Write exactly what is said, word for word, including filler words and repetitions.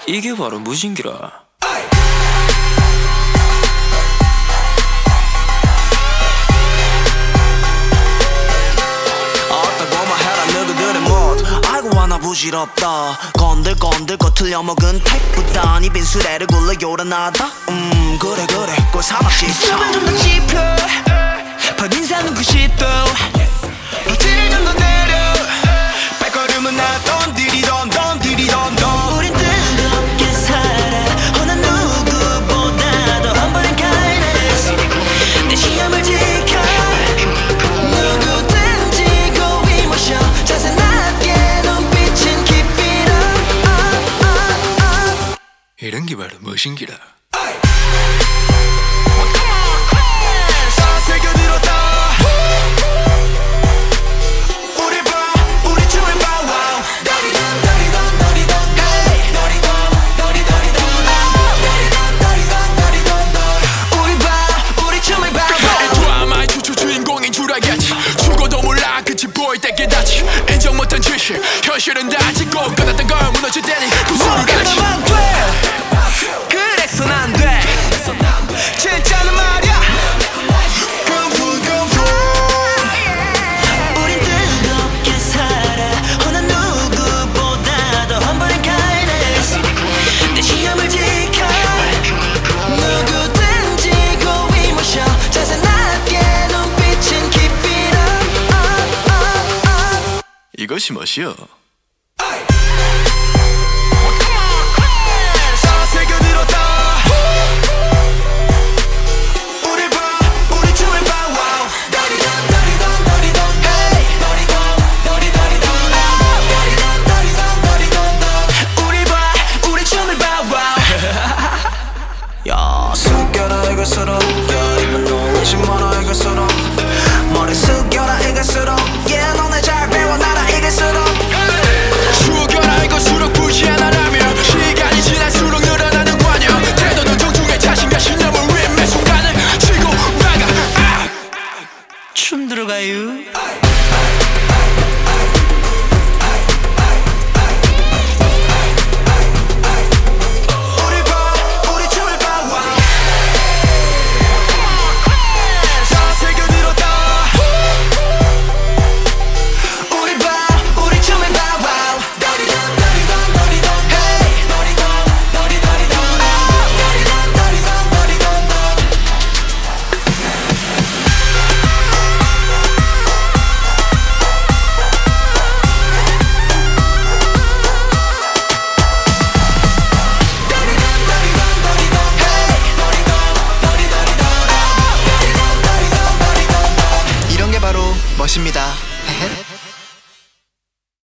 이게 바로 무신기라. 하나 부질없다 건들건들 거 틀려먹은 택보다 니 빈수레를 굴러 요란하다 음 그래 그래 꼴 사박지 숨을 좀 더 짚어 첫인상은 구십 도 박지를 좀 더 내려 발걸음은 나던 디리던 던 디리던 던 우린 뜨겁게 살아 어느 누구보다도 험버린 kindness 내 시험을 지켜 누구든지 고이 모셔 자세 낮게 이런 게 바로 무신기라. 인정 못한 지식 현실은 다지고 끝났던 걸 무너질 때니 구슬을 가지 그래서 난 돼 진짜는 말이야 confirm confirm 우린 뜨겁게 살아 어느 누구보다도 험버린 kindness 내 시험을 지켜 누구든지 고이 모셔 자세 낮게 눈빛은 keep it up 이것이 멋이여. 아이.